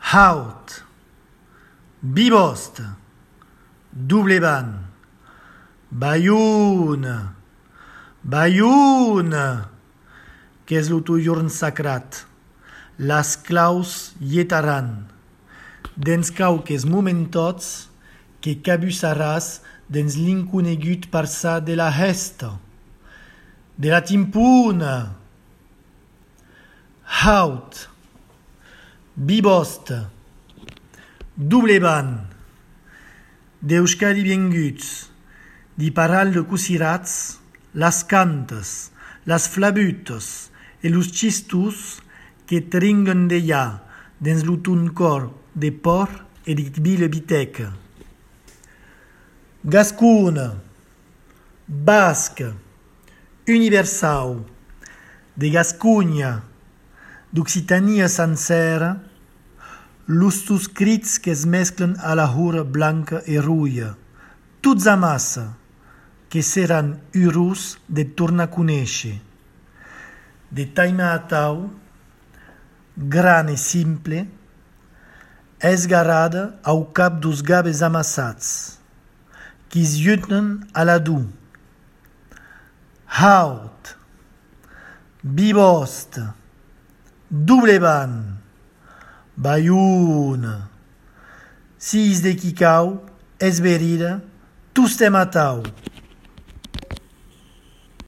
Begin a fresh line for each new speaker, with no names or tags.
Haut, bibost, double ban, baioun, qu'es lo jorn sacrat, las claus yetaran, dens cauques momentots, que cabusaràs dens l'inconegut parsa de la hesta, de la timpuna. Haut, bibost, double ban, d'Euskadi vienguts, di paral de cusirats, las cantes, las flabutos e los chistus que tringen de ja dins l'utun cor de por e di bile biteca. Gascuna, basque, universau, de Gascugna, d'Occitania sencera, lustus crits que es mesclen a la hura blanca e ruia, tuts a massa, que seran urus de tornar a conèixer. De taima a tau, gran e simple, esgarada au cap dos gabes amassats, qui zjutnen a la du. Haut, bibost, double ban, baioun, sis de quicau, es verida, tous te matau.